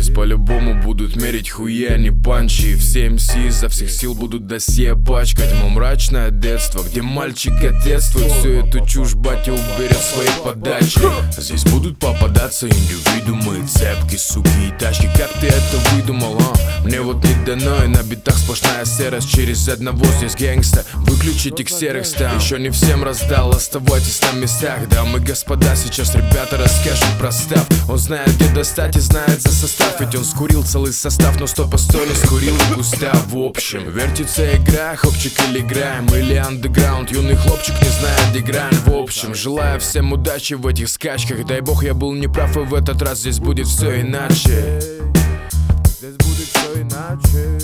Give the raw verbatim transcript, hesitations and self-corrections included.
Нас по-любому будут мерить хуя, не панчи. Все эм си изо всех сил будут досье пачкать. Мое мрачное детство, где мальчик ответствует. Всю эту чушь батя уберет в своей подаче. Здесь будут попадаться индивидуумы, цепки, суки и тачки. Как ты это выдумал, а? Мне вот не дано, и на битах сплошная серость. Через одного здесь гэнгста, выключите ксерокс там. Еще не всем раздал, оставайтесь на местах. Дамы и господа, сейчас ребята расскажут про став. Он знает, где достать и знает за состав. Ведь он скурил целый состав, но сто по сто не скурил и густав. В общем, вертится игра, хопчик или грайм, или андеграунд. Юный хлопчик не знает, где грань. В общем, желаю всем удачи в этих скачках. Дай бог я был неправ, и в этот раз здесь будет все иначе. Здесь будет все иначе.